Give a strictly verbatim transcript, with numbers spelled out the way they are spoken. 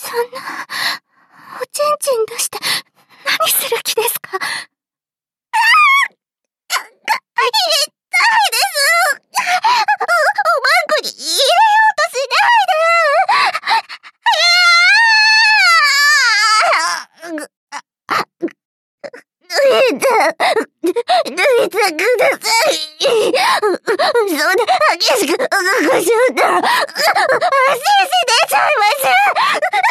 そんな、おちんちん出して、何する気ですか？ああ！痛いです。お、おまんこに入れようとしないで！ああ！抜いた、抜いてください。そんな激しく動かしよったら、先生出ちゃいます。